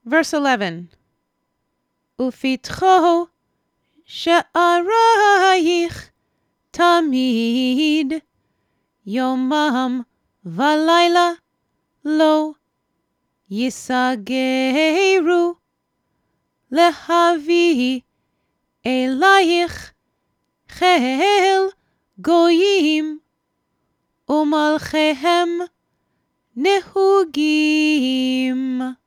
Verse 11. Ufitcho she'arayich tamid yomam v'layla lo yisageru lehavi elayich chel goyim umalchehem nehugim.